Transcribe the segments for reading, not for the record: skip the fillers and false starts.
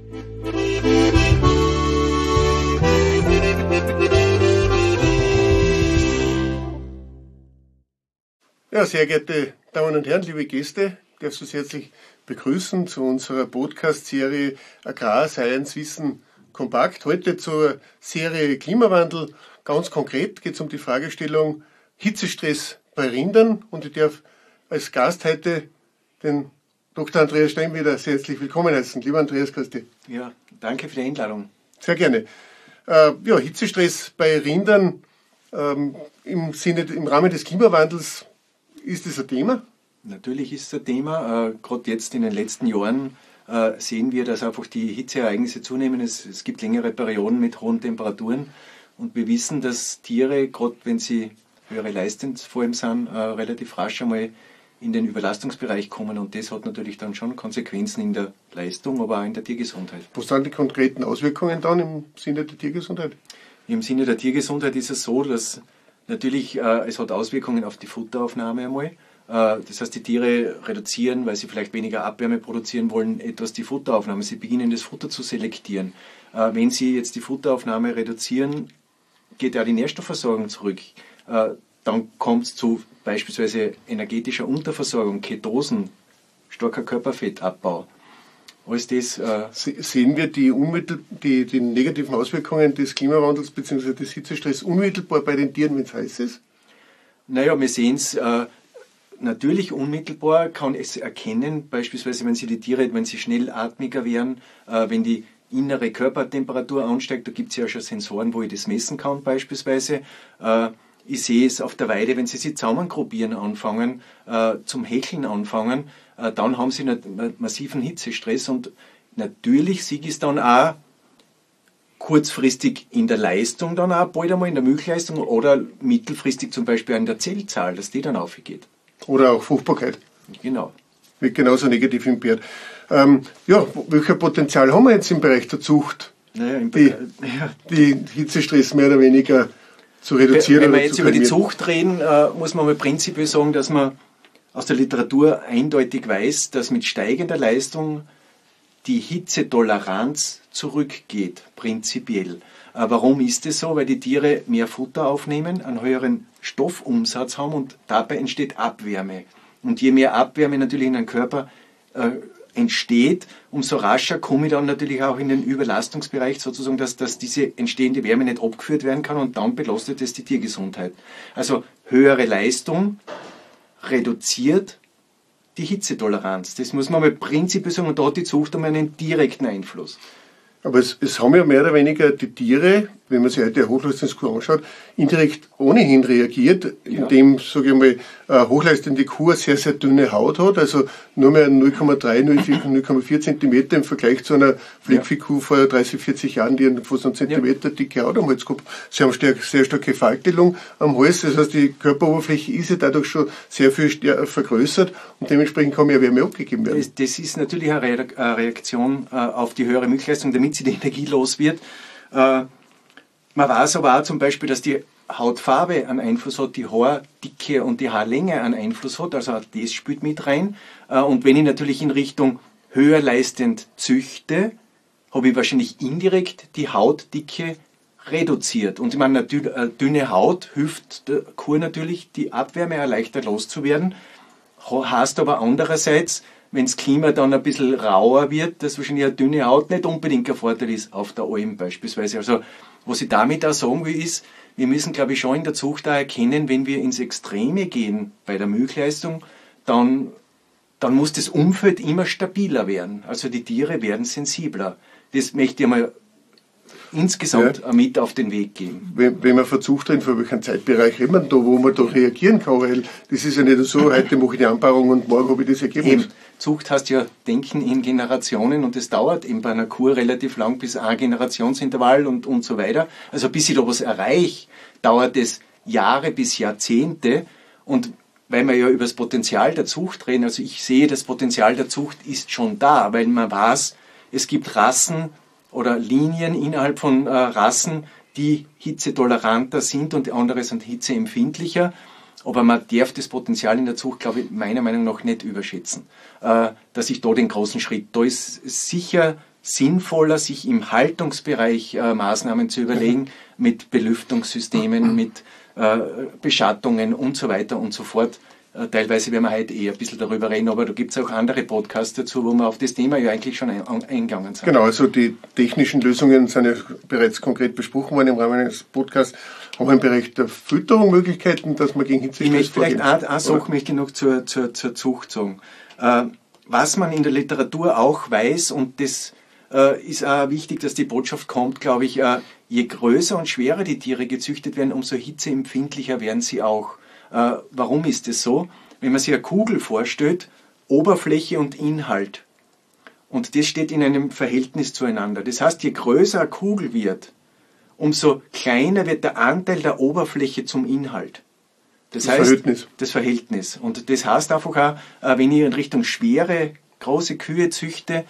Ja, sehr geehrte Damen und Herren, liebe Gäste, ich darf Sie herzlich begrüßen zu unserer Podcast-Serie Agrar, Science, Wissen, Kompakt. Heute zur Serie Klimawandel. Ganz konkret geht es um die Fragestellung Hitzestress bei Rindern und ich darf als Gast heute den Dr. Andreas Steinweder sehr herzlich willkommen heißen. Lieber Andreas, grüß dich. Ja, danke für die Einladung. Sehr gerne. Hitzestress bei Rindern im Rahmen des Klimawandels. Ist das ein Thema? Natürlich ist es ein Thema. Gerade jetzt in den letzten Jahren sehen wir, dass einfach die Hitzeereignisse zunehmen. Es gibt längere Perioden mit hohen Temperaturen. Und wir wissen, dass Tiere, gerade wenn sie höhere leistend vor allem sind, relativ rasch einmal in den Überlastungsbereich kommen. Und das hat natürlich dann schon Konsequenzen in der Leistung, aber auch in der Tiergesundheit. Was sind die konkreten Auswirkungen dann im Sinne der Tiergesundheit? Im Sinne der Tiergesundheit ist es so, dass natürlich, es hat Auswirkungen auf die Futteraufnahme einmal. Das heißt, die Tiere reduzieren, weil sie vielleicht weniger Abwärme produzieren wollen, etwas die Futteraufnahme. Sie beginnen das Futter zu selektieren. Wenn sie jetzt die Futteraufnahme reduzieren, geht ja die Nährstoffversorgung zurück. Dann kommt es zu beispielsweise energetischer Unterversorgung, Ketosen, starker Körperfettabbau. Alles das, sehen wir die negativen Auswirkungen des Klimawandels bzw. des Hitzestress unmittelbar bei den Tieren, wenn es heiß ist? Naja, wir sehen es natürlich unmittelbar, kann es erkennen, beispielsweise wenn sie schnellatmiger werden, wenn die innere Körpertemperatur ansteigt, da gibt es ja schon Sensoren, wo ich das messen kann beispielsweise. Ich sehe es auf der Weide, wenn sie sich zusammengruppieren anfangen, zum Hecheln anfangen, dann haben sie einen massiven Hitzestress und natürlich sehe ich es dann auch kurzfristig in der Leistung dann auch, bald einmal in der Milchleistung oder mittelfristig zum Beispiel in der Zellzahl, dass die dann aufgeht. Oder auch Fruchtbarkeit. Genau. Wird genauso negativ im Pferd. Welches Potenzial haben wir jetzt im Bereich der Zucht, die Hitzestress mehr oder weniger zu reduzieren? Wenn wir jetzt über die Zucht reden, muss man mal prinzipiell sagen, dass man aus der Literatur eindeutig weiß, dass mit steigender Leistung die Hitzetoleranz zurückgeht, prinzipiell. Warum ist es so? Weil die Tiere mehr Futter aufnehmen, einen höheren Stoffumsatz haben und dabei entsteht Abwärme. Und je mehr Abwärme natürlich in einem Körper entsteht, umso rascher komme ich dann natürlich auch in den Überlastungsbereich, sozusagen, dass diese entstehende Wärme nicht abgeführt werden kann und dann belastet es die Tiergesundheit. Also höhere Leistung reduziert die Hitzetoleranz. Das muss man mal prinzipiell sagen und da hat die Zucht einmal einen direkten Einfluss. Aber es haben ja mehr oder weniger die Tiere, wenn man sich heute eine Hochleistungskuh anschaut, indirekt ohnehin reagiert, indem, sage ich mal, hochleistende Kuh eine sehr, sehr dünne Haut hat, also nur mehr 0,3, 0,4 Zentimeter im Vergleich zu einer Fleckviehkuh vor 30, 40 Jahren, die fast einen Zentimeter dicke Haut am Hals gehabt. Sie haben sehr starke Faltelung am Hals, das heißt, die Körperoberfläche ist ja dadurch schon sehr viel vergrößert und dementsprechend kann mehr Wärme abgegeben werden. Das ist natürlich eine Reaktion auf die höhere Milchleistung, damit sie die Energie los wird. Man weiß aber auch zum Beispiel, dass die Hautfarbe einen Einfluss hat, die Haardicke und die Haarlänge einen Einfluss hat, also auch das spielt mit rein. Und wenn ich natürlich in Richtung höher leistend züchte, habe ich wahrscheinlich indirekt die Hautdicke reduziert. Und ich meine, eine dünne Haut hilft der Kuh natürlich, die Abwärme erleichtert loszuwerden. Heißt aber andererseits, wenn das Klima dann ein bisschen rauer wird, dass wahrscheinlich eine dünne Haut nicht unbedingt ein Vorteil ist, auf der Alm beispielsweise. Also was ich damit auch sagen will, ist, wir müssen, glaube ich, schon in der Zucht auch erkennen, wenn wir ins Extreme gehen bei der Milchleistung, dann muss das Umfeld immer stabiler werden. Also die Tiere werden sensibler. Das möchte ich mal insgesamt mit auf den Weg geben. Wenn man versucht, in welchem Zeitbereich reden wir da, wo man da reagieren kann, weil das ist ja nicht so, heute mache ich die Anpaarung und morgen habe ich das Ergebnis. Eben. Zucht heißt ja Denken in Generationen und es dauert eben bei einer Kuh relativ lang bis ein Generationsintervall und so weiter. Also bis ich da was erreiche, dauert es Jahre bis Jahrzehnte und weil wir ja über das Potenzial der Zucht reden, also ich sehe, das Potenzial der Zucht ist schon da, weil man weiß, es gibt Rassen oder Linien innerhalb von Rassen, die hitzetoleranter sind und die andere sind hitzeempfindlicher. Aber man darf das Potenzial in der Zucht, glaube ich, meiner Meinung nach nicht überschätzen, dass ich da den großen Schritt, da ist sicher sinnvoller, sich im Haltungsbereich Maßnahmen zu überlegen, mit Belüftungssystemen, mit Beschattungen und so weiter und so fort. Teilweise werden wir heute ein bisschen darüber reden, aber da gibt es auch andere Podcasts dazu, wo wir auf das Thema ja eigentlich schon eingegangen sind. Genau, also die technischen Lösungen sind ja bereits konkret besprochen worden im Rahmen eines Podcasts. Haben wir im Bereich der Fütterung Möglichkeiten, dass man gegen Hitzestress vorgehen? Ich möchte vielleicht eine Sache möchte ich noch zur Zucht sagen. Was man in der Literatur auch weiß, und das ist auch wichtig, dass die Botschaft kommt, glaube ich, je größer und schwerer die Tiere gezüchtet werden, umso hitzeempfindlicher werden sie auch. Warum ist es so? Wenn man sich eine Kugel vorstellt, Oberfläche und Inhalt. Und das steht in einem Verhältnis zueinander. Das heißt, je größer eine Kugel wird, umso kleiner wird der Anteil der Oberfläche zum Inhalt. Das heißt, das Verhältnis. Und das heißt einfach auch, wenn ich in Richtung schwere, große Kühe züchte,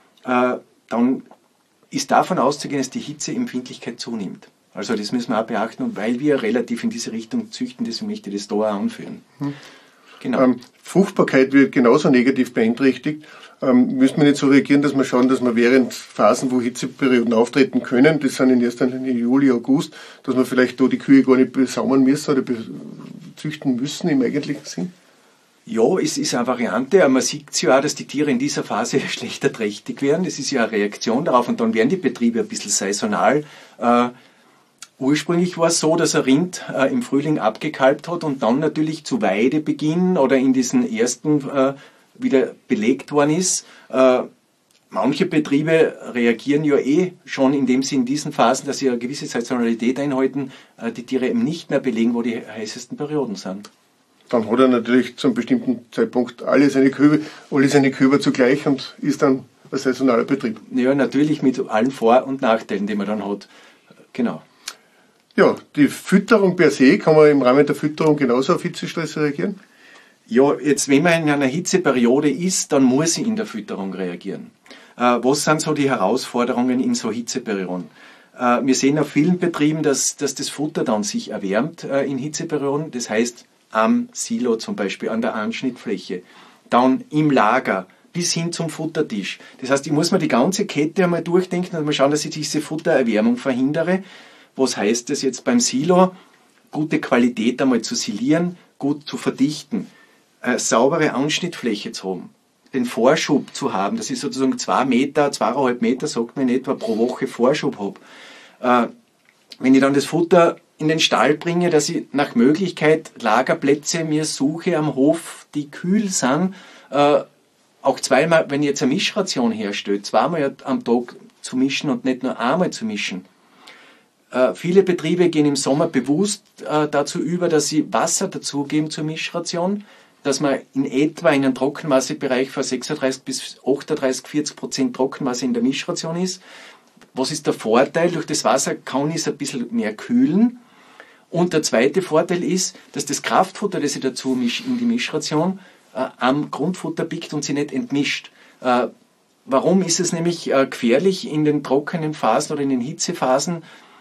dann ist davon auszugehen, dass die Hitzeempfindlichkeit zunimmt. Also das müssen wir auch beachten, und weil wir relativ in diese Richtung züchten, deswegen möchte ich das da auch anführen. Genau. Fruchtbarkeit wird genauso negativ beeinträchtigt. Müssen wir nicht so reagieren, dass wir schauen, dass wir während Phasen, wo Hitzeperioden auftreten können, das sind in erster Linie Juli, August, dass wir vielleicht da die Kühe gar nicht besaumern müssen oder züchten müssen im eigentlichen Sinn? Ja, es ist eine Variante. Man sieht ja auch, dass die Tiere in dieser Phase schlechter trächtig werden. Das ist ja eine Reaktion darauf, und dann werden die Betriebe ein bisschen saisonal. Ursprünglich war es so, dass ein Rind im Frühling abgekalbt hat und dann natürlich zu Weidebeginn oder in diesen ersten wieder belegt worden ist. Manche Betriebe reagieren ja schon, indem sie in diesen Phasen, dass sie eine gewisse Saisonalität einhalten, die Tiere eben nicht mehr belegen, wo die heißesten Perioden sind. Dann hat er natürlich zu einem bestimmten Zeitpunkt alle seine Kälber zugleich und ist dann ein saisonaler Betrieb. Ja, natürlich mit allen Vor- und Nachteilen, die man dann hat. Genau. Ja, die Fütterung per se, kann man im Rahmen der Fütterung genauso auf Hitzestress reagieren? Ja, jetzt, wenn man in einer Hitzeperiode ist, dann muss ich in der Fütterung reagieren. Was sind so die Herausforderungen in so Hitzeperioden? Wir sehen auf vielen Betrieben, dass das Futter dann sich erwärmt in Hitzeperioden. Das heißt, am Silo zum Beispiel, an der Anschnittfläche, dann im Lager, bis hin zum Futtertisch. Das heißt, ich muss mir die ganze Kette einmal durchdenken und mal schauen, dass ich diese Futtererwärmung verhindere. Was heißt das jetzt beim Silo? Gute Qualität einmal zu silieren, gut zu verdichten, saubere Anschnittfläche zu haben, den Vorschub zu haben, dass ich sozusagen 2 Meter, 2,5 Meter, sagt man in etwa, pro Woche Vorschub habe. Wenn ich dann das Futter in den Stall bringe, dass ich nach Möglichkeit Lagerplätze mir suche am Hof, die kühl sind, auch zweimal, wenn ich jetzt eine Mischration herstelle, 2-mal am Tag zu mischen und nicht nur einmal zu mischen. Viele Betriebe gehen im Sommer bewusst dazu über, dass sie Wasser dazugeben zur Mischration, dass man in etwa in einem Trockenmassebereich von 36 bis 38, 40% Trockenmasse in der Mischration ist. Was ist der Vorteil? Durch das Wasser kann ich es ein bisschen mehr kühlen. Und der zweite Vorteil ist, dass das Kraftfutter, das ich dazu mische in die Mischration, am Grundfutter biegt und sie nicht entmischt. Warum ist es nämlich gefährlich in den trockenen Phasen oder in den Hitzephasen?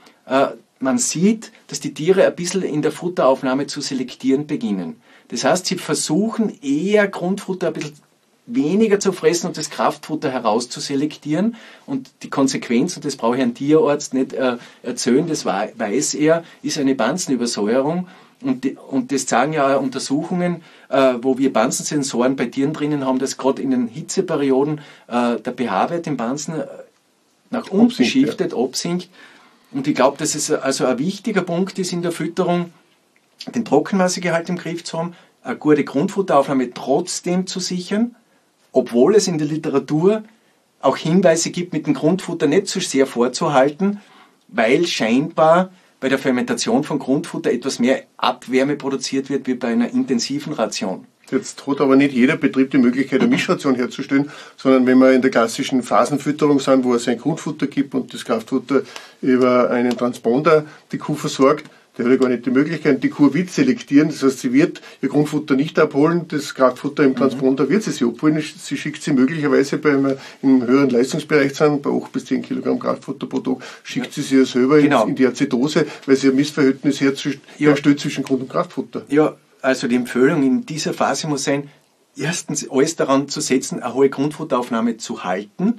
Man sieht, dass die Tiere ein bisschen in der Futteraufnahme zu selektieren beginnen. Das heißt, sie versuchen eher Grundfutter ein bisschen weniger zu fressen und das Kraftfutter herauszuselektieren. Und die Konsequenz, und das brauche ich einem Tierarzt nicht erzählen, das weiß er, ist eine Bansenübersäuerung. Und das zeigen ja auch Untersuchungen, wo wir Bansensensoren bei Tieren drinnen haben, dass gerade in den Hitzeperioden der pH-Wert im Bansen nach unten shiftet, absinkt. Und ich glaube, dass es also ein wichtiger Punkt ist in der Fütterung, den Trockenmassegehalt im Griff zu haben, eine gute Grundfutteraufnahme trotzdem zu sichern, obwohl es in der Literatur auch Hinweise gibt, mit dem Grundfutter nicht so sehr vorzuhalten, weil scheinbar bei der Fermentation von Grundfutter etwas mehr Abwärme produziert wird wie bei einer intensiven Ration. Jetzt hat aber nicht jeder Betrieb die Möglichkeit, eine Mischration herzustellen, sondern wenn wir in der klassischen Phasenfütterung sind, wo es ein Grundfutter gibt und das Kraftfutter über einen Transponder die Kuh versorgt, der hat ja gar nicht die Möglichkeit. Die Kuh wird selektieren, das heißt, sie wird ihr Grundfutter nicht abholen, das Kraftfutter im Transponder wird sie abholen. Sie schickt sie möglicherweise, wenn wir im höheren Leistungsbereich sind, bei 8 bis 10 Kilogramm Kraftfutter pro Tag, schickt sie ja selber in die Azidose, weil sie ein Missverhältnis herstellt zwischen Grund- und Kraftfutter. Ja, also die Empfehlung in dieser Phase muss sein, erstens alles daran zu setzen, eine hohe Grundfutteraufnahme zu halten,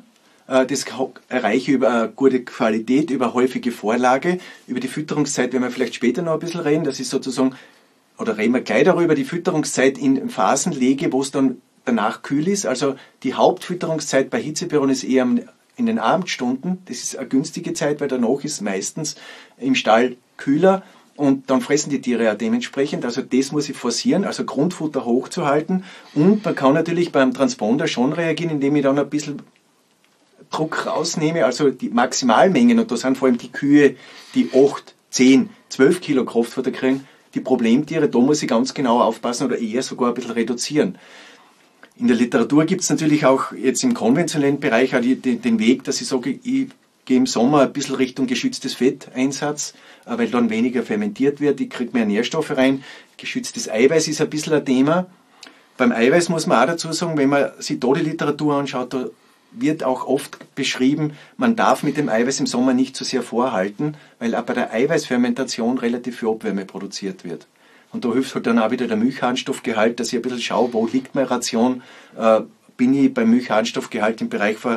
Das erreiche ich über eine gute Qualität, über häufige Vorlage. Über die Fütterungszeit werden wir vielleicht später noch ein bisschen reden. Das ist sozusagen, oder reden wir gleich darüber, die Fütterungszeit in Phasen lege, wo es dann danach kühl ist. Also die Hauptfütterungszeit bei Hitzeperioden ist eher in den Abendstunden. Das ist eine günstige Zeit, weil danach ist meistens im Stall kühler und dann fressen die Tiere ja dementsprechend. Also das muss ich forcieren, also Grundfutter hochzuhalten. Und man kann natürlich beim Transponder schon reagieren, indem ich dann ein bisschen Druck rausnehme, also die Maximalmengen, und da sind vor allem die Kühe, die 8, 10, 12 Kilo Kraftfutter kriegen, die Problemtiere, da muss ich ganz genau aufpassen oder eher sogar ein bisschen reduzieren. In der Literatur gibt es natürlich auch jetzt im konventionellen Bereich auch den Weg, dass ich sage, ich gehe im Sommer ein bisschen Richtung geschütztes Fetteinsatz, weil dann weniger fermentiert wird, ich kriege mehr Nährstoffe rein. Geschütztes Eiweiß ist ein bisschen ein Thema. Beim Eiweiß muss man auch dazu sagen, wenn man sich da die Literatur anschaut, da wird auch oft beschrieben, man darf mit dem Eiweiß im Sommer nicht zu sehr vorhalten, weil auch bei der Eiweißfermentation relativ viel Abwärme produziert wird. Und da hilft halt dann auch wieder der Milchharnstoffgehalt, dass ich ein bisschen schaue, wo liegt meine Ration. Bin ich beim Milchharnstoffgehalt im Bereich von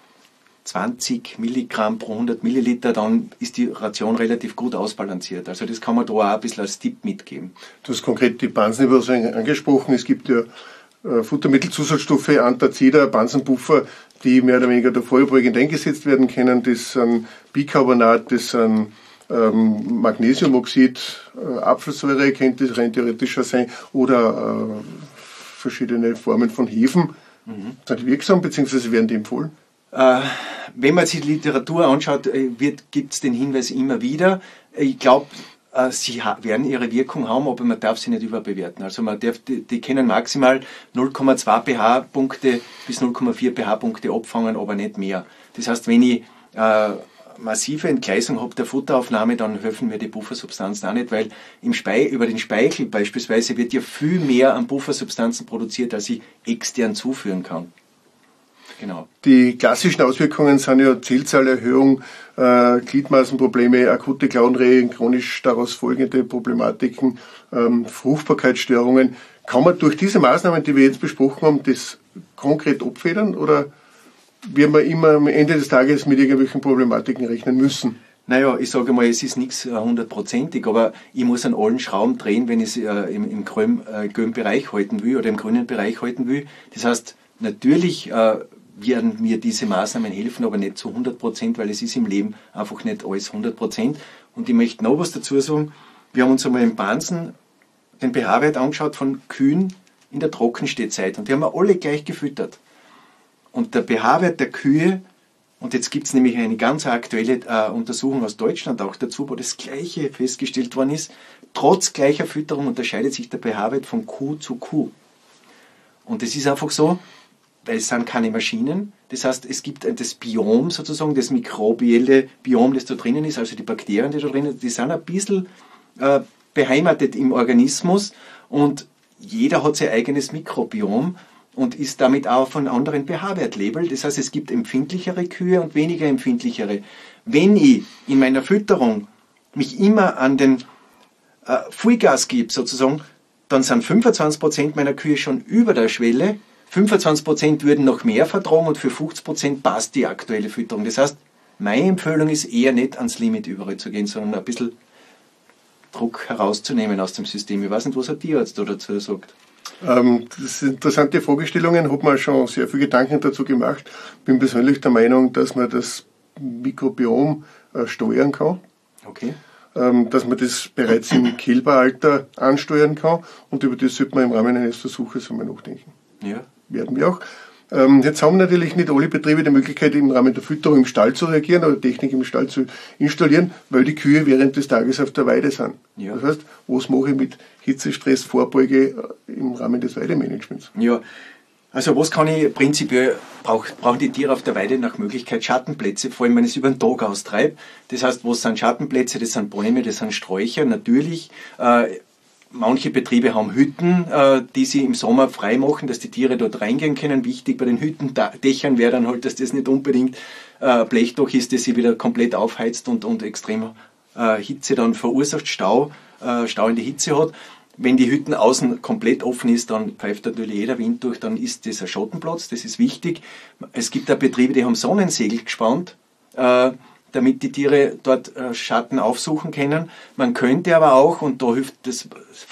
20 Milligramm pro 100 Milliliter, dann ist die Ration relativ gut ausbalanciert. Also das kann man da auch ein bisschen als Tipp mitgeben. Du hast konkret die Bansenübersäuerung angesprochen. Es gibt ja Futtermittelzusatzstoffe, Antazida, Bansenpuffer, die mehr oder weniger da vorbeugend eingesetzt werden können. Das sind Bicarbonat, das sind Magnesiumoxid, Apfelsäure könnte es rein theoretisch sein, oder verschiedene Formen von Hefen. Sind die wirksam, beziehungsweise werden die empfohlen? Wenn man sich die Literatur anschaut, gibt es den Hinweis immer wieder. Ich glaube, sie werden ihre Wirkung haben, aber man darf sie nicht überbewerten. Also man darf, die können maximal 0,2 pH-Punkte bis 0,4 pH-Punkte abfangen, aber nicht mehr. Das heißt, wenn ich massive Entgleisung habe der Futteraufnahme, dann helfen mir die Puffersubstanzen auch nicht, weil über den Speichel beispielsweise wird ja viel mehr an Puffersubstanzen produziert, als ich extern zuführen kann. Genau. Die klassischen Auswirkungen sind ja Zellzahlerhöhung, Gliedmaßenprobleme, akute Klauenrehe, chronisch daraus folgende Problematiken, Fruchtbarkeitsstörungen. Kann man durch diese Maßnahmen, die wir jetzt besprochen haben, das konkret abfedern, oder werden wir immer am Ende des Tages mit irgendwelchen Problematiken rechnen müssen? Naja, ich sage mal, es ist nichts 100%ig, aber ich muss an allen Schrauben drehen, wenn ich es im grünen Bereich halten will oder im grünen Bereich halten will. Das heißt, natürlich werden mir diese Maßnahmen helfen, aber nicht zu 100%, weil es ist im Leben einfach nicht alles 100%. Und ich möchte noch was dazu sagen. Wir haben uns einmal im Bansen den pH-Wert angeschaut von Kühen in der Trockenstehzeit und die haben wir alle gleich gefüttert. Und der pH-Wert der Kühe, und jetzt gibt es nämlich eine ganz aktuelle Untersuchung aus Deutschland auch dazu, wo das Gleiche festgestellt worden ist, trotz gleicher Fütterung unterscheidet sich der pH-Wert von Kuh zu Kuh. Und es ist einfach so, weil es sind keine Maschinen. Das heißt, es gibt das Biom sozusagen, das mikrobielle Biom, das da drinnen ist, also die Bakterien, die da drinnen sind, die sind ein bisschen beheimatet im Organismus und jeder hat sein eigenes Mikrobiom und ist damit auch von anderen pH-Wert labelt. Das heißt, es gibt empfindlichere Kühe und weniger empfindlichere. Wenn ich in meiner Fütterung mich immer an den Vollgas gebe, sozusagen, dann sind 25% meiner Kühe schon über der Schwelle. 25% würden noch mehr vertragen und für 50% passt die aktuelle Fütterung. Das heißt, meine Empfehlung ist eher nicht ans Limit überzugehen, sondern ein bisschen Druck herauszunehmen aus dem System. Ich weiß nicht, was ein Tierarzt da dazu sagt. Das sind interessante Fragestellungen, habe mir schon sehr viele Gedanken dazu gemacht. Bin persönlich der Meinung, dass man das Mikrobiom steuern kann. Okay. Dass man das bereits im Kälberalter ansteuern kann, und über das sollte man im Rahmen eines Versuches einmal nachdenken. Ja. Werden wir auch. Jetzt haben natürlich nicht alle Betriebe die Möglichkeit, im Rahmen der Fütterung im Stall zu reagieren oder Technik im Stall zu installieren, weil die Kühe während des Tages auf der Weide sind. Ja. Das heißt, was mache ich mit Hitzestress, Vorbeuge im Rahmen des Weidemanagements? Ja, also was kann ich prinzipiell, brauchen die Tiere auf der Weide nach Möglichkeit Schattenplätze, vor allem wenn ich es über den Tag austreibe. Das heißt, was sind Schattenplätze? Das sind Bäume, das sind Sträucher, natürlich. Manche Betriebe haben Hütten, die sie im Sommer frei machen, dass die Tiere dort reingehen können. Wichtig bei den Hüttendächern wäre dann halt, dass das nicht unbedingt Blechdach ist, das sie wieder komplett aufheizt und extrem Hitze dann verursacht, Stau in die Hitze hat. Wenn die Hütten außen komplett offen ist, dann pfeift natürlich jeder Wind durch, dann ist das ein Schottenplatz, das ist wichtig. Es gibt auch Betriebe, die haben Sonnensegel gespannt, damit die Tiere dort Schatten aufsuchen können. Man könnte aber auch, und da hilft das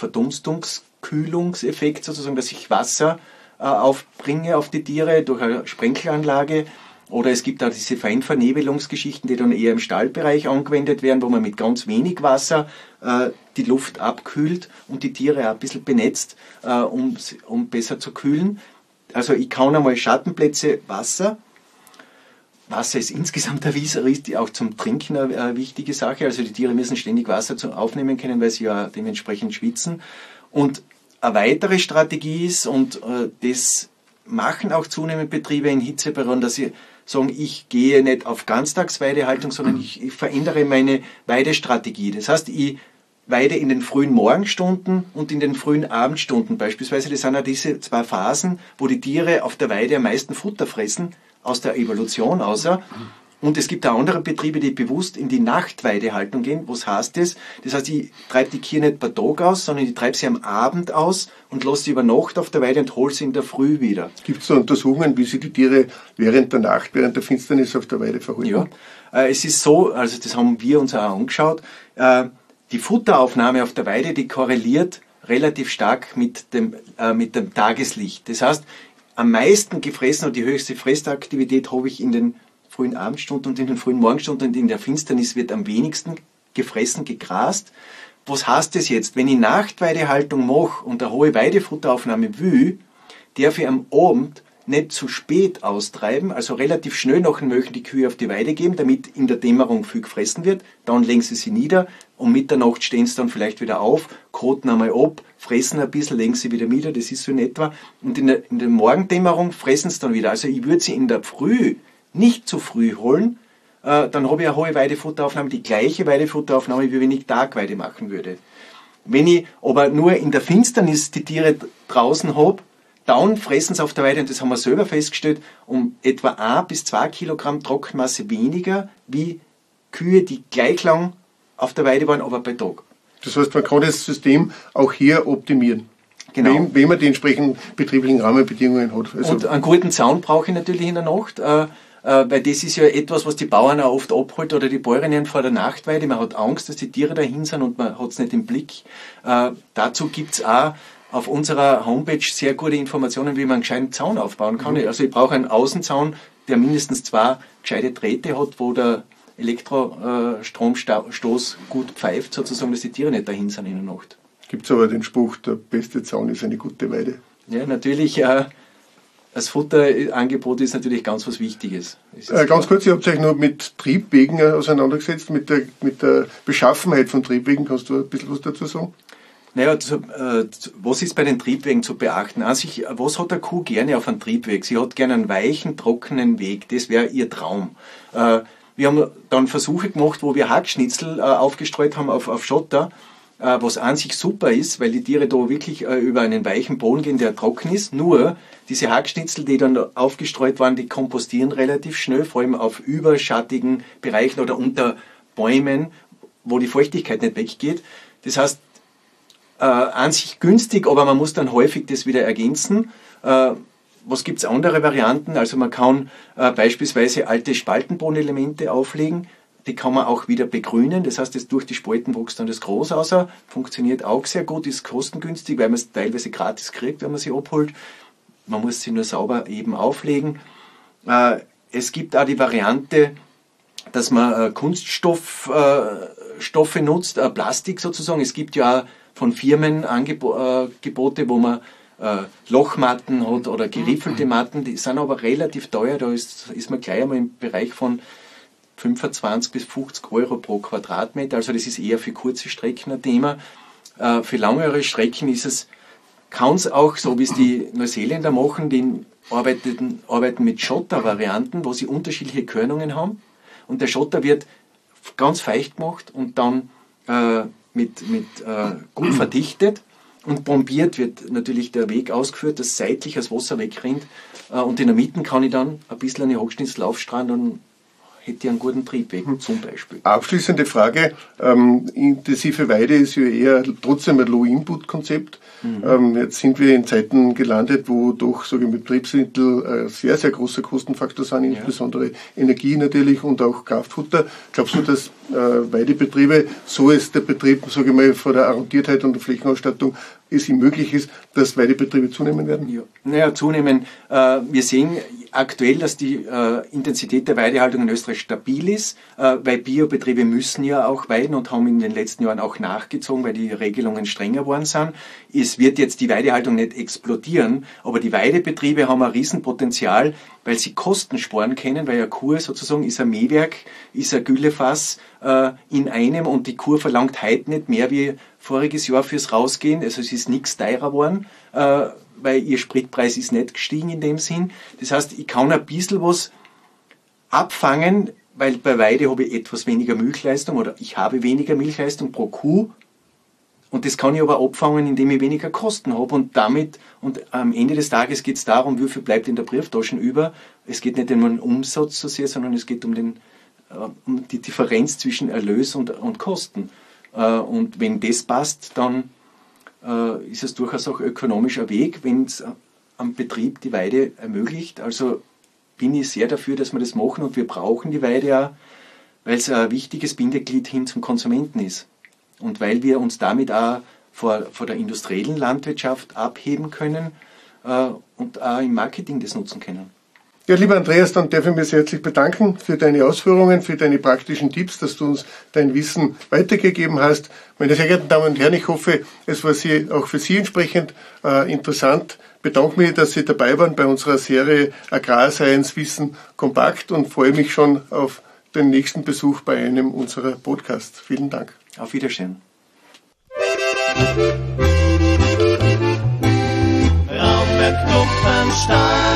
Verdunstungskühlungseffekt sozusagen, dass ich Wasser aufbringe auf die Tiere durch eine Sprenkelanlage. Oder es gibt auch diese Feinvernebelungsgeschichten, die dann eher im Stallbereich angewendet werden, wo man mit ganz wenig Wasser die Luft abkühlt und die Tiere auch ein bisschen benetzt, um besser zu kühlen. Also ich kann einmal Schattenplätze, Wasser. Wasser ist insgesamt auch zum Trinken eine wichtige Sache. Also die Tiere müssen ständig Wasser aufnehmen können, weil sie ja dementsprechend schwitzen. Und eine weitere Strategie ist, und das machen auch zunehmend Betriebe in Hitzeperioden, dass sie sagen, ich gehe nicht auf Ganztagsweidehaltung, sondern ich verändere meine Weidestrategie. Das heißt, ich weide in den frühen Morgenstunden und in den frühen Abendstunden beispielsweise. Das sind ja diese zwei Phasen, wo die Tiere auf der Weide am meisten Futter fressen, aus der Evolution außer. Und es gibt auch andere Betriebe, die bewusst in die Nachtweidehaltung gehen. Was heißt das? Das heißt, ich treibe die Kühe nicht per Tag aus, sondern ich treibe sie am Abend aus und lasse sie über Nacht auf der Weide und hole sie in der Früh wieder. Gibt es da Untersuchungen, wie sich die Tiere während der Nacht, während der Finsternis auf der Weide verhalten? Ja, es ist so, also das haben wir uns auch angeschaut, die Futteraufnahme auf der Weide, die korreliert relativ stark mit dem Tageslicht. Das heißt, am meisten gefressen und die höchste Fressaktivität habe ich in den frühen Abendstunden und in den frühen Morgenstunden, und in der Finsternis wird am wenigsten gefressen, gegrast. Was heißt das jetzt? Wenn ich Nachtweidehaltung mache und eine hohe Weidefutteraufnahme will, darf ich am Abend nicht zu spät austreiben, also relativ schnell nach den Milchen die Kühe auf die Weide geben, damit in der Dämmerung viel gefressen wird. Dann legen sie nieder, um Mitternacht stehen sie dann vielleicht wieder auf, koten einmal ab, fressen ein bisschen, legen sie wieder nieder, das ist so in etwa. Und in der Morgendämmerung fressen sie dann wieder. Also ich würde sie in der Früh nicht zu früh holen, dann habe ich eine hohe Weidefutteraufnahme, die gleiche Weidefutteraufnahme, wie wenn ich Tagweide machen würde. Wenn ich aber nur in der Finsternis die Tiere draußen habe, dann fressen sie auf der Weide, und das haben wir selber festgestellt, um etwa 1 bis 2 Kilogramm Trockenmasse weniger, wie Kühe, die gleich lang auf der Weide waren, aber bei Tag. Das heißt, man kann das System auch hier optimieren. Genau. Wenn man die entsprechenden betrieblichen Rahmenbedingungen hat. Also und einen guten Zaun brauche ich natürlich in der Nacht, weil das ist ja etwas, was die Bauern auch oft abholt, oder die Bäuerinnen vor der Nachtweide. Man hat Angst, dass die Tiere dahin sind und man hat es nicht im Blick. Dazu gibt es auch auf unserer Homepage sehr gute Informationen, wie man einen gescheiten Zaun aufbauen kann. Also ich brauche einen Außenzaun, der mindestens 2 gescheite Drähte hat, wo der Elektrostromstoß gut pfeift, sozusagen, dass die Tiere nicht dahin sind in der Nacht. Gibt es aber den Spruch, der beste Zaun ist eine gute Weide. Ja, natürlich. Das Futterangebot ist natürlich ganz was Wichtiges. Ganz kurz, ihr habt euch noch mit Triebwegen auseinandergesetzt, mit der Beschaffenheit von Triebwegen. Kannst du ein bisschen was dazu sagen? Naja, was ist bei den Triebwegen zu beachten? Was hat eine Kuh gerne auf einem Triebweg? Sie hat gerne einen weichen, trockenen Weg. Das wäre ihr Traum. Wir haben dann Versuche gemacht, wo wir Hackschnitzel aufgestreut haben auf Schotter, was an sich super ist, weil die Tiere da wirklich über einen weichen Boden gehen, der trocken ist. Nur diese Hackschnitzel, die dann aufgestreut waren, die kompostieren relativ schnell, vor allem auf überschattigen Bereichen oder unter Bäumen, wo die Feuchtigkeit nicht weggeht. Das heißt, an sich günstig, aber man muss dann häufig das wieder ergänzen. Was gibt es andere Varianten? Also man kann beispielsweise alte Spaltenbodenelemente auflegen, die kann man auch wieder begrünen, das heißt, durch die Spalten wächst dann das Gros raus, funktioniert auch sehr gut, ist kostengünstig, weil man es teilweise gratis kriegt, wenn man sie abholt. Man muss sie nur sauber eben auflegen. Es gibt auch die Variante, dass man Kunststoffe nutzt, Plastik sozusagen. Es gibt ja von Firmen Angebote, wo man Lochmatten hat oder geriffelte Matten, die sind aber relativ teuer, da ist man gleich einmal im Bereich von 25 bis 50 Euro pro Quadratmeter, also das ist eher für kurze Strecken ein Thema. Für langere Strecken kann es auch, so wie es die Neuseeländer machen, die arbeiten mit Schottervarianten, wo sie unterschiedliche Körnungen haben, und der Schotter wird ganz feucht gemacht und dann gut verdichtet, und bombiert wird natürlich der Weg ausgeführt, dass seitlich das Wasser wegrinnt, und in der Mitte kann ich dann ein bisschen eine Hackschnitzel aufstrahlen und hätte einen guten Triebweg, zum Beispiel. Abschließende Frage. Intensive Weide ist ja eher trotzdem ein Low-Input-Konzept. Jetzt sind wir in Zeiten gelandet, wo doch, sage ich mal, Betriebsmittel ein sehr, sehr großer Kostenfaktor sind, insbesondere Energie natürlich und auch Kraftfutter. Glaubst du, dass Weidebetriebe, so ist der Betrieb, sage ich mal, von der Arrondiertheit und der Flächenausstattung, es ihm möglich ist, dass Weidebetriebe zunehmen werden? Ja, naja, zunehmen. Wir sehen aktuell, dass die Intensität der Weidehaltung in Österreich stabil ist, weil Biobetriebe müssen ja auch weiden und haben in den letzten Jahren auch nachgezogen, weil die Regelungen strenger geworden sind. Es wird jetzt die Weidehaltung nicht explodieren, aber die Weidebetriebe haben ein Riesenpotenzial, weil sie Kosten sparen können, weil eine Kur sozusagen ist ein Mähwerk, ist ein Güllefass in einem und die Kur verlangt heute nicht mehr wie voriges Jahr fürs Rausgehen. Also es ist nichts teurer geworden, weil ihr Spritpreis ist nicht gestiegen in dem Sinn. Das heißt, ich kann ein bisschen was abfangen, weil bei Weide habe ich etwas weniger Milchleistung oder ich habe weniger Milchleistung pro Kuh. Und das kann ich aber abfangen, indem ich weniger Kosten habe und damit, und am Ende des Tages geht es darum, wie viel bleibt in der Brieftasche über. Es geht nicht um den Umsatz so sehr, sondern es geht um die Differenz zwischen Erlös und Kosten. Und wenn das passt, dann ist es durchaus auch ökonomisch ein Weg, wenn es am Betrieb die Weide ermöglicht. Also bin ich sehr dafür, dass wir das machen und wir brauchen die Weide auch, weil es ein wichtiges Bindeglied hin zum Konsumenten ist. Und weil wir uns damit auch vor der industriellen Landwirtschaft abheben können und auch im Marketing das nutzen können. Ja, lieber Andreas, dann darf ich mich sehr herzlich bedanken für deine Ausführungen, für deine praktischen Tipps, dass du uns dein Wissen weitergegeben hast. Meine sehr geehrten Damen und Herren, ich hoffe, es war auch für Sie entsprechend interessant. Ich bedanke mich, dass Sie dabei waren bei unserer Serie Agrarscience Wissen kompakt und freue mich schon auf den nächsten Besuch bei einem unserer Podcasts. Vielen Dank. Auf Wiedersehen. Raumberg Kupfenstein.